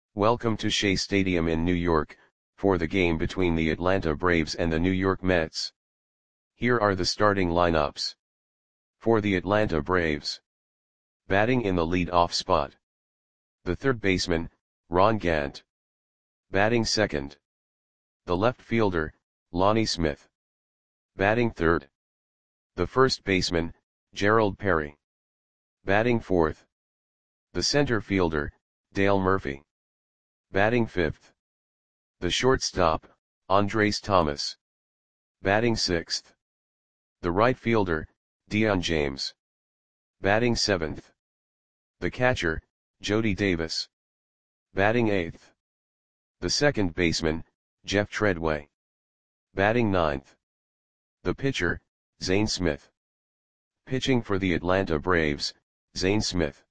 Welcome to Shea Stadium in New York, for the game between the Atlanta Braves and the New York Mets. Here are the starting lineups. For the Atlanta Braves. Batting in the lead-off spot. The third baseman, Ron Gant. Batting second. The left fielder, Lonnie Smith. Batting third. The first baseman, Gerald Perry. Batting fourth. The center fielder, Dale Murphy. Batting fifth. The shortstop, Andres Thomas. Batting sixth. The right fielder, Dion James. Batting seventh. The catcher, Jody Davis. Batting eighth. The second baseman, Jeff Treadway. Batting ninth. The pitcher, Zane Smith. Pitching for the Atlanta Braves, Zane Smith.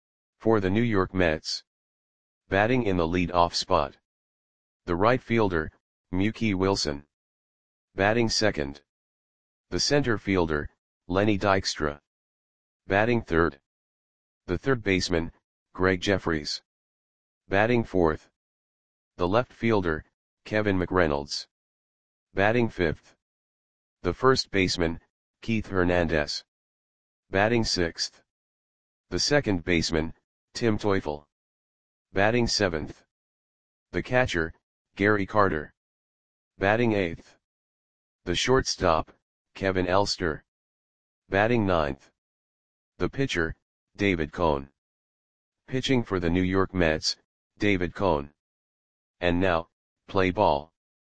For the New York Mets. Batting in the lead-off spot. The right fielder, Mookie Wilson. Batting second. The center fielder, Lenny Dykstra. Batting third. The third baseman, Greg Jeffries. Batting fourth. The left fielder, Kevin McReynolds. Batting fifth. The first baseman, Keith Hernandez. Batting sixth. The second baseman, Tim Teufel. Batting seventh. The catcher, Gary Carter. Batting eighth. The shortstop, Kevin Elster. Batting ninth. The pitcher, David Cone. Pitching for the New York Mets, David Cone. And now, play ball.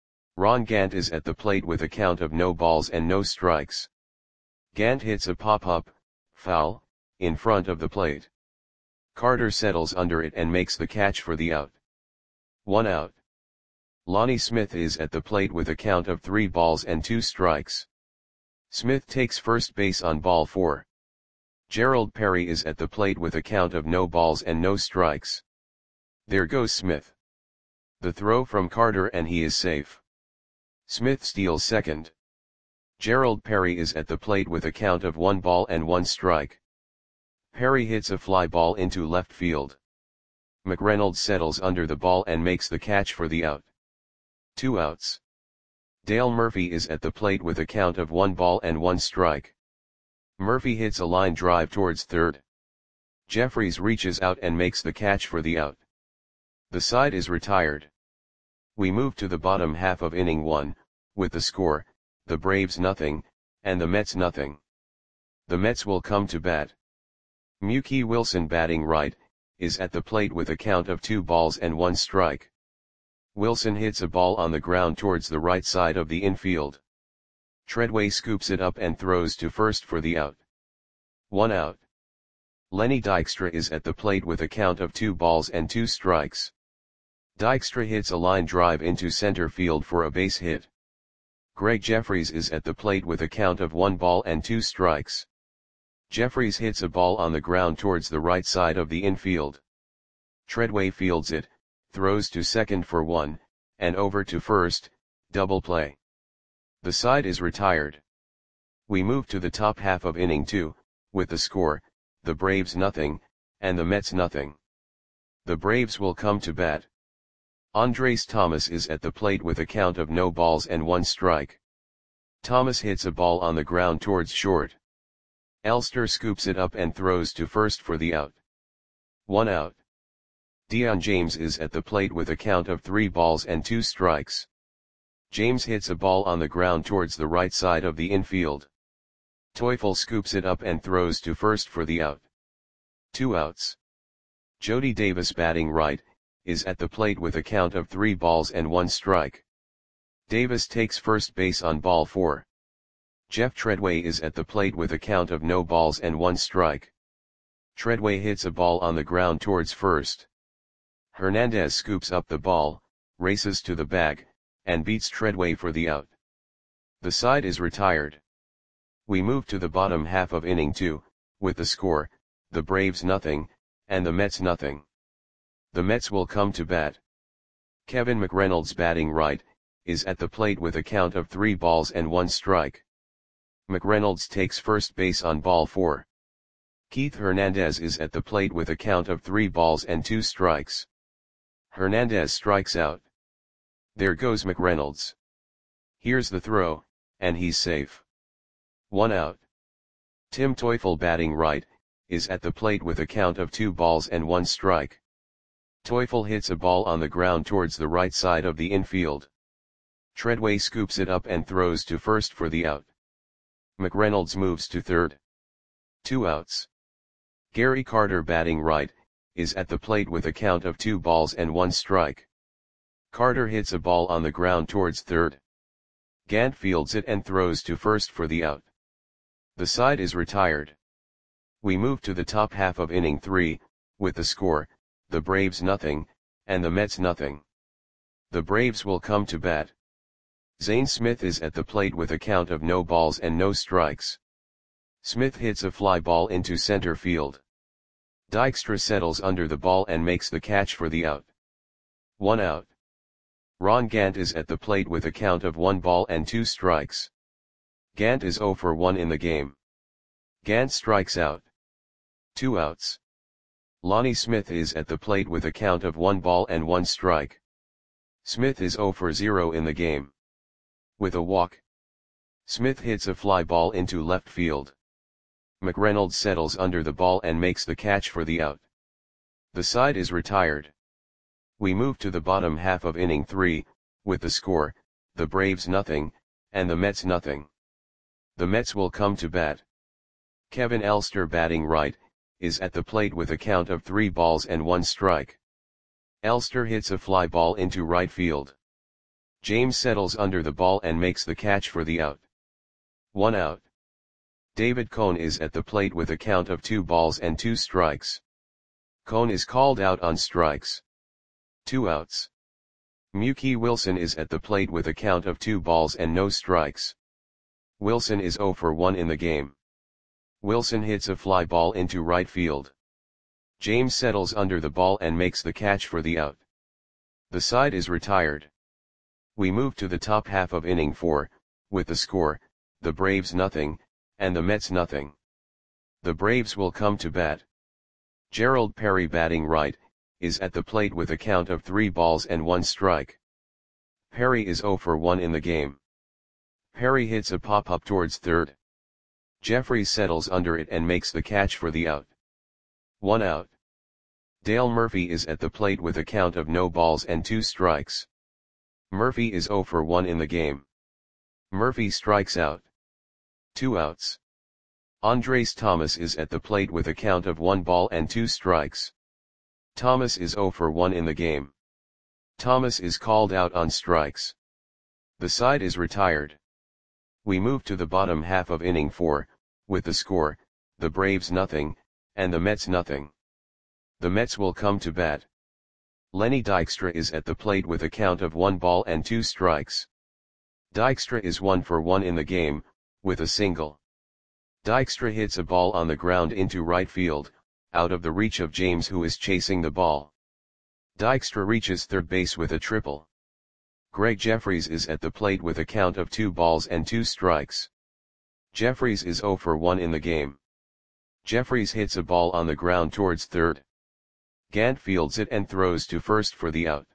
Ron Gant is at the plate with a count of no balls and no strikes. Gant hits a pop-up, foul, in front of the plate. Carter settles under it and makes the catch for the out. 1 out. Lonnie Smith is at the plate with a count of 3 balls and 2 strikes. Smith takes first base on ball 4. Gerald Perry is at the plate with a count of no balls and no strikes. There goes Smith. The throw from Carter and he is safe. Smith steals second. Gerald Perry is at the plate with a count of 1 ball and 1 strike. Perry hits a fly ball into left field. McReynolds settles under the ball and makes the catch for the out. 2 outs. Dale Murphy is at the plate with a count of 1 ball and 1 strike. Murphy hits a line drive towards third. Jeffries reaches out and makes the catch for the out. The side is retired. We move to the bottom half of inning 1, with the score, the Braves nothing, and the Mets nothing. The Mets will come to bat. Mookie Wilson batting right, is at the plate with a count of 2 balls and 1 strike. Wilson hits a ball on the ground towards the right side of the infield. Treadway scoops it up and throws to first for the out. 1 out. Lenny Dykstra is at the plate with a count of 2 balls and 2 strikes. Dykstra hits a line drive into center field for a base hit. Greg Jeffries is at the plate with a count of 1 ball and 2 strikes. Jeffries hits a ball on the ground towards the right side of the infield. Treadway fields it, throws to second for 1, and over to first, double play. The side is retired. We move to the top half of inning 2, with the score, the Braves nothing, and the Mets nothing. The Braves will come to bat. Andres Thomas is at the plate with a count of no balls and 1 strike. Thomas hits a ball on the ground towards short. Elster scoops it up and throws to first for the out. 1 out. Dion James is at the plate with a count of 3 balls and 2 strikes. James hits a ball on the ground towards the right side of the infield. Teufel scoops it up and throws to first for the out. 2 outs. Jody Davis batting right, is at the plate with a count of 3 balls and 1 strike. Davis takes first base on ball 4. Jeff Treadway is at the plate with a count of no balls and 1 strike. Treadway hits a ball on the ground towards first. Hernandez scoops up the ball, races to the bag, and beats Treadway for the out. The side is retired. We move to the bottom half of inning 2, with the score, the Braves nothing, and the Mets nothing. The Mets will come to bat. Kevin McReynolds batting right, is at the plate with a count of 3 balls and 1 strike. McReynolds takes first base on ball 4. Keith Hernandez is at the plate with a count of 3 balls and 2 strikes. Hernandez strikes out. There goes McReynolds. Here's the throw, and he's safe. 1 out. Tim Teufel batting right, is at the plate with a count of 2 balls and 1 strike. Teufel hits a ball on the ground towards the right side of the infield. Treadway scoops it up and throws to first for the out. McReynolds moves to third. 2 outs. Gary Carter batting right, is at the plate with a count of 2 balls and 1 strike. Carter hits a ball on the ground towards third. Gant fields it and throws to first for the out. The side is retired. We move to the top half of inning 3, with the score, the Braves nothing, and the Mets nothing. The Braves will come to bat. Zane Smith is at the plate with a count of no balls and no strikes. Smith hits a fly ball into center field. Dykstra settles under the ball and makes the catch for the out. 1 out. Ron Gant is at the plate with a count of 1 ball and 2 strikes. Gant is 0 for 1 in the game. Gant strikes out. 2 outs. Lonnie Smith is at the plate with a count of 1 ball and 1 strike. Smith is 0 for 0 in the game. With a walk, Smith hits a fly ball into left field. McReynolds settles under the ball and makes the catch for the out. The side is retired. We move to the bottom half of inning 3, with the score, the Braves nothing, and the Mets nothing. The Mets will come to bat. Kevin Elster batting right, is at the plate with a count of 3 balls and 1 strike. Elster hits a fly ball into right field. James settles under the ball and makes the catch for the out. 1 out. David Cone is at the plate with a count of 2 balls and 2 strikes. Cone is called out on strikes. 2 outs. Mookie Wilson is at the plate with a count of 2 balls and no strikes. Wilson is 0 for 1 in the game. Wilson hits a fly ball into right field. James settles under the ball and makes the catch for the out. The side is retired. We move to the top half of inning 4, with the score, the Braves nothing, and the Mets nothing. The Braves will come to bat. Gerald Perry batting right, is at the plate with a count of 3 balls and 1 strike. Perry is 0 for 1 in the game. Perry hits a pop-up towards third. Jeffries settles under it and makes the catch for the out. 1 out. Dale Murphy is at the plate with a count of no balls and 2 strikes. Murphy is 0 for 1 in the game. Murphy strikes out. 2 outs. Andres Thomas is at the plate with a count of 1 ball and 2 strikes. Thomas is 0 for 1 in the game. Thomas is called out on strikes. The side is retired. We move to the bottom half of inning 4, with the score, the Braves nothing, and the Mets nothing. The Mets will come to bat. Lenny Dykstra is at the plate with a count of 1 ball and 2 strikes. Dykstra is 1 for 1 in the game, with a single. Dykstra hits a ball on the ground into right field, out of the reach of James who is chasing the ball. Dykstra reaches third base with a triple. Greg Jeffries is at the plate with a count of 2 balls and 2 strikes. Jeffries is 0 for 1 in the game. Jeffries hits a ball on the ground towards third. Gant fields it and throws to first for the out.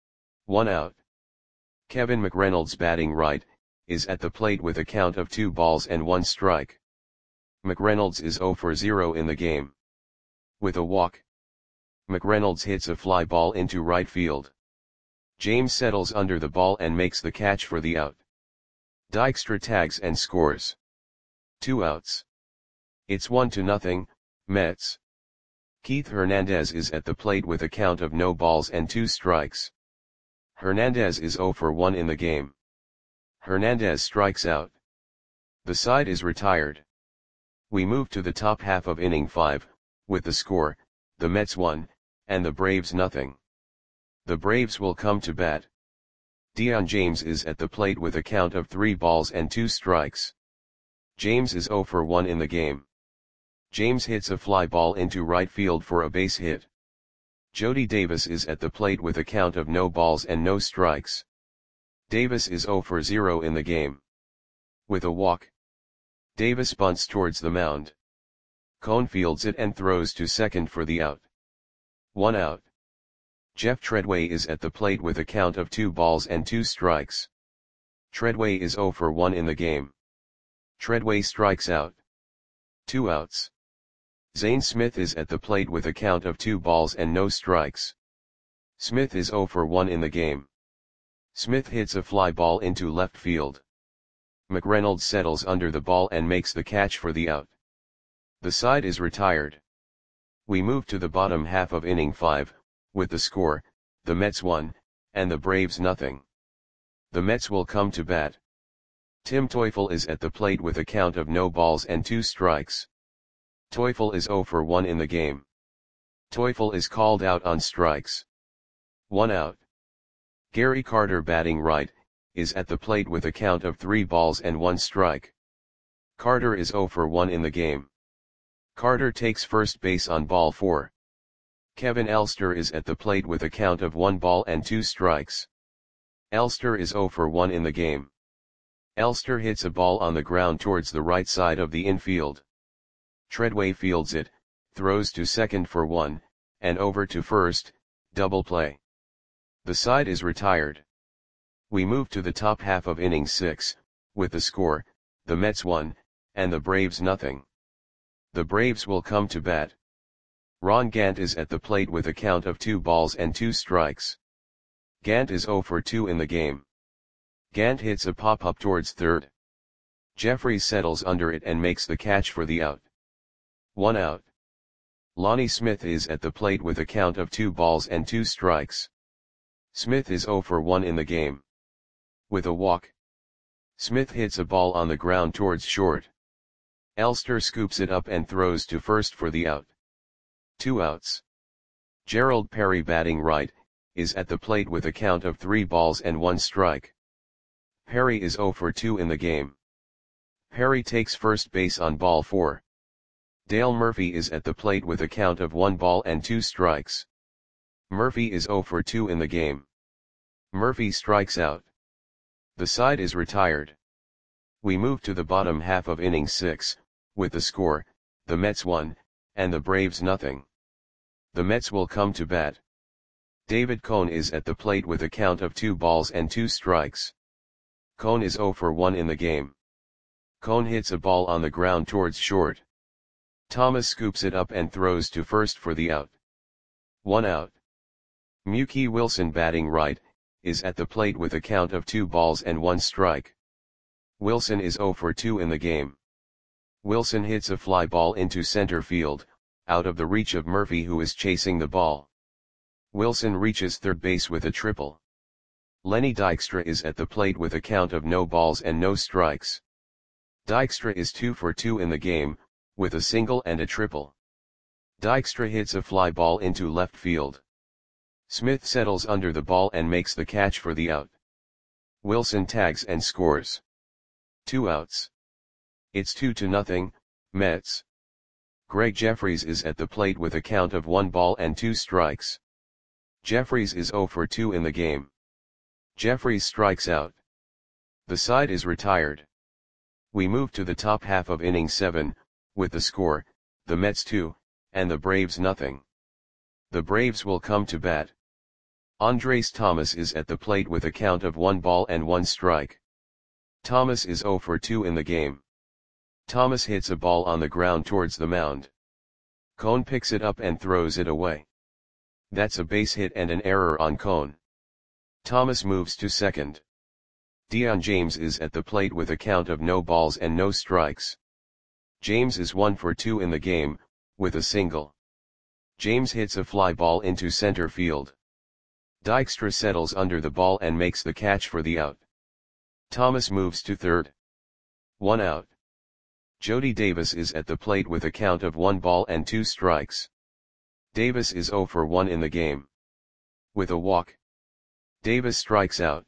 1 out. Kevin McReynolds batting right, is at the plate with a count of 2 balls and 1 strike. McReynolds is 0 for 0 in the game. With a walk, McReynolds hits a fly ball into right field. James settles under the ball and makes the catch for the out. Dykstra tags and scores. 2 outs. It's 1-0, Mets. Keith Hernandez is at the plate with a count of no balls and 2 strikes. Hernandez is 0 for 1 in the game. Hernandez strikes out. The side is retired. We move to the top half of inning 5, with the score, the Mets 1, and the Braves nothing. The Braves will come to bat. Dion James is at the plate with a count of 3 balls and 2 strikes. James is 0 for 1 in the game. James hits a fly ball into right field for a base hit. Jody Davis is at the plate with a count of no balls and no strikes. Davis is 0 for 0 in the game. With a walk, Davis bunts towards the mound. Cone fields it and throws to second for the out. 1 out. Jeff Treadway is at the plate with a count of 2 balls and 2 strikes. Treadway is 0 for 1 in the game. Treadway strikes out. 2 outs. Zane Smith is at the plate with a count of 2 balls and no strikes. Smith is 0 for 1 in the game. Smith hits a fly ball into left field. McReynolds settles under the ball and makes the catch for the out. The side is retired. We move to the bottom half of inning 5, with the score, the Mets 1, and the Braves nothing. The Mets will come to bat. Tim Teufel is at the plate with a count of no balls and 2 strikes. Teufel is 0 for 1 in the game. Teufel is called out on strikes. 1 out. Gary Carter, batting right, is at the plate with a count of 3 balls and 1 strike. Carter is 0 for 1 in the game. Carter takes first base on ball 4. Kevin Elster is at the plate with a count of 1 ball and 2 strikes. Elster is 0 for 1 in the game. Elster hits a ball on the ground towards the right side of the infield. Treadway fields it, throws to second for 1, and over to first, double play. The side is retired. We move to the top half of inning 6, with the score, the Mets 1, and the Braves nothing. The Braves will come to bat. Ron Gant is at the plate with a count of 2 balls and 2 strikes. Gant is 0 for 2 in the game. Gant hits a pop-up towards third. Jeffries settles under it and makes the catch for the out. 1 out. Lonnie Smith is at the plate with a count of 2 balls and 2 strikes. Smith is 0 for 1 in the game. With a walk, Smith hits a ball on the ground towards short. Elster scoops it up and throws to first for the out. 2 outs. Gerald Perry, batting right, is at the plate with a count of 3 balls and 1 strike. Perry is 0 for 2 in the game. Perry takes first base on ball 4. Dale Murphy is at the plate with a count of 1 ball and 2 strikes. Murphy is 0 for 2 in the game. Murphy strikes out. The side is retired. We move to the bottom half of inning 6, with the score, the Mets 1, and the Braves nothing. The Mets will come to bat. David Cone is at the plate with a count of 2 balls and 2 strikes. Cone is 0 for 1 in the game. Cone hits a ball on the ground towards short. Thomas scoops it up and throws to first for the out. 1 out. Mookie Wilson, batting right, is at the plate with a count of 2 balls and 1 strike. Wilson is 0 for 2 in the game. Wilson hits a fly ball into center field, out of the reach of Murphy, who is chasing the ball. Wilson reaches third base with a triple. Lenny Dykstra is at the plate with a count of no balls and no strikes. Dykstra is 2 for 2 in the game, with a single and a triple. Dykstra hits a fly ball into left field. Smith settles under the ball and makes the catch for the out. Wilson tags and scores. 2 outs. It's 2-0, Mets. Greg Jeffries is at the plate with a count of 1 ball and 2 strikes. Jeffries is 0 for 2 in the game. Jeffries strikes out. The side is retired. We move to the top half of inning 7, with the score, the Mets 2, and the Braves nothing. The Braves will come to bat. Andres Thomas is at the plate with a count of 1 ball and 1 strike. Thomas is 0 for 2 in the game. Thomas hits a ball on the ground towards the mound. Cone picks it up and throws it away. That's a base hit and an error on Cone. Thomas moves to second. Dion James is at the plate with a count of no balls and no strikes. James is 1 for 2 in the game, with a single. James hits a fly ball into center field. Dykstra settles under the ball and makes the catch for the out. Thomas moves to third. 1 out. Jody Davis is at the plate with a count of 1 ball and 2 strikes. Davis is 0 for 1 in the game. With a walk, Davis strikes out.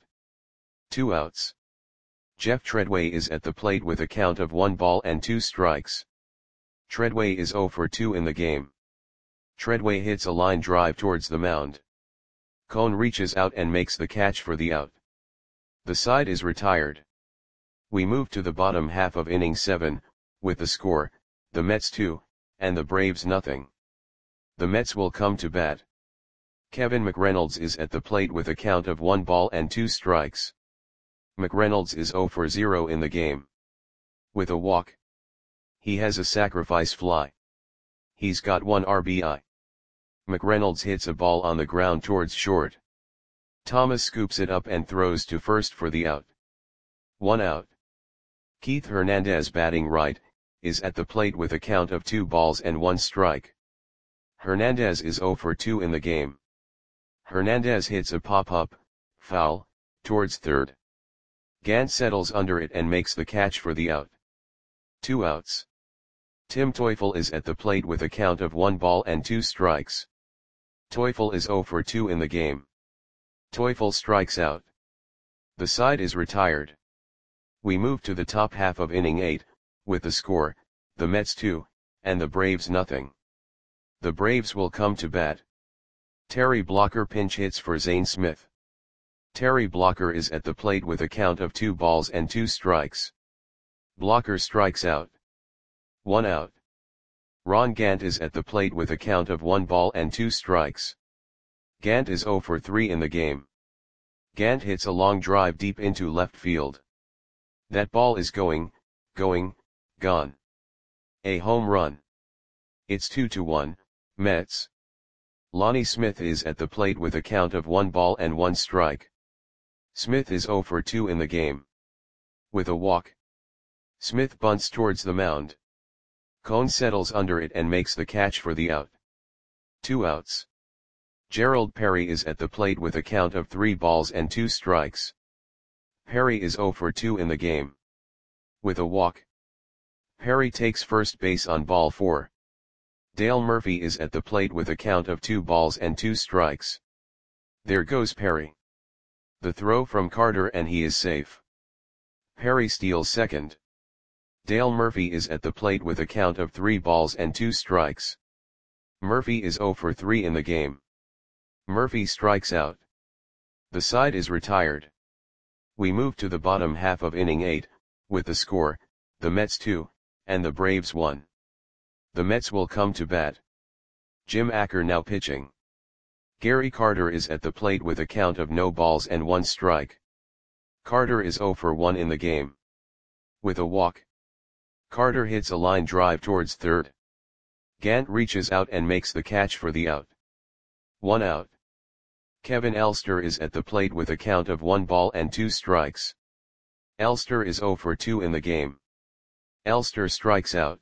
2 outs. Jeff Treadway is at the plate with a count of 1 ball and 2 strikes. Treadway is 0 for 2 in the game. Treadway hits a line drive towards the mound. Cone reaches out and makes the catch for the out. The side is retired. We move to the bottom half of inning 7, with the score, the Mets 2, and the Braves nothing. The Mets will come to bat. Kevin McReynolds is at the plate with a count of 1 ball and 2 strikes. McReynolds is 0 for 0 in the game. With a walk. He has a sacrifice fly. He's got 1 RBI. McReynolds hits a ball on the ground towards short. Thomas scoops it up and throws to first for the out. 1 out. Keith Hernandez, batting right, is at the plate with a count of 2 balls and 1 strike. Hernandez is 0 for 2 in the game. Hernandez hits a pop-up, foul, towards third. Gant settles under it and makes the catch for the out. 2 outs. Tim Teufel is at the plate with a count of 1 ball and 2 strikes. Teufel is 0 for 2 in the game. Teufel strikes out. The side is retired. We move to the top half of inning 8, with the score, the Mets 2, and the Braves nothing. The Braves will come to bat. Terry Blocker pinch hits for Zane Smith. Terry Blocker is at the plate with a count of 2 balls and 2 strikes. Blocker strikes out. 1 out. Ron Gant is at the plate with a count of 1 ball and 2 strikes. Gant is 0 for 3 in the game. Gant hits a long drive deep into left field. That ball is going, gone. A home run. It's 2-1, Mets. Lonnie Smith is at the plate with a count of 1 ball and 1 strike. Smith is 0 for 2 in the game. With a walk. Smith bunts towards the mound. Cone settles under it and makes the catch for the out. 2 outs. Gerald Perry is at the plate with a count of 3 balls and 2 strikes. Perry is 0 for 2 in the game. With a walk. Perry takes first base on ball 4. Dale Murphy is at the plate with a count of 2 balls and 2 strikes. There goes Perry. The throw from Carter and he is safe. Perry steals second. Dale Murphy is at the plate with a count of 3 balls and 2 strikes. Murphy is 0 for 3 in the game. Murphy strikes out. The side is retired. We move to the bottom half of inning 8, with the score, the Mets 2, and the Braves 1. The Mets will come to bat. Jim Acker now pitching. Gary Carter is at the plate with a count of no balls and 1 strike. Carter is 0 for 1 in the game. With a walk. Carter hits a line drive towards third. Gant reaches out and makes the catch for the out. 1 out. Kevin Elster is at the plate with a count of 1 ball and 2 strikes. Elster is 0 for 2 in the game. Elster strikes out.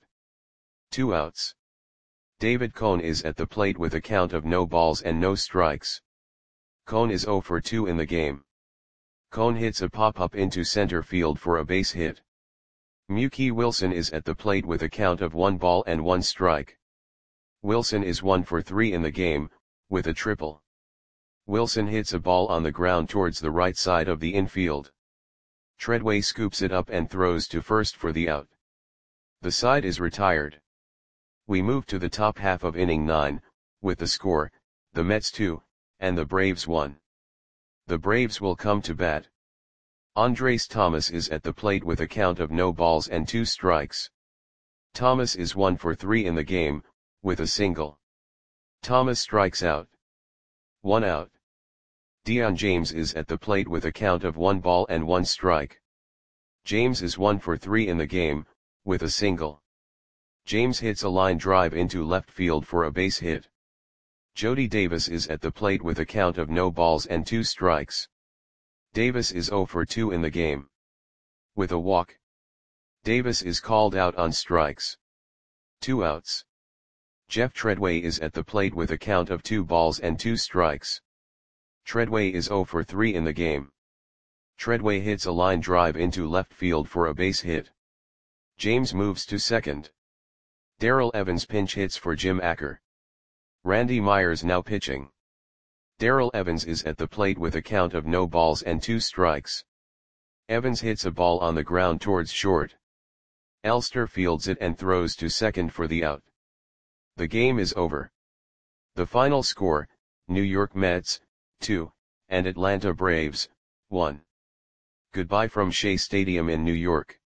2 outs. David Cone is at the plate with a count of no balls and no strikes. Cone is 0 for 2 in the game. Cone hits a pop-up into center field for a base hit. Mookie Wilson is at the plate with a count of 1 ball and 1 strike. Wilson is 1 for 3 in the game, with a triple. Wilson hits a ball on the ground towards the right side of the infield. Treadway scoops it up and throws to first for the out. The side is retired. We move to the top half of inning 9, with the score, the Mets 2, and the Braves 1. The Braves will come to bat. Andres Thomas is at the plate with a count of no balls and 2 strikes. Thomas is 1 for 3 in the game, with a single. Thomas strikes out. 1 out. Dion James is at the plate with a count of 1 ball and 1 strike. James is 1 for 3 in the game, with a single. James hits a line drive into left field for a base hit. Jody Davis is at the plate with a count of no balls and 2 strikes. Davis is 0 for 2 in the game. With a walk. Davis is called out on strikes. 2 outs. Jeff Treadway is at the plate with a count of 2 balls and 2 strikes. Treadway is 0 for 3 in the game. Treadway hits a line drive into left field for a base hit. James moves to second. Darrell Evans pinch hits for Jim Acker. Randy Myers now pitching. Darrell Evans is at the plate with a count of no balls and 2 strikes. Evans hits a ball on the ground towards short. Elster fields it and throws to second for the out. The game is over. The final score, New York Mets, 2, and Atlanta Braves, 1. Goodbye from Shea Stadium in New York.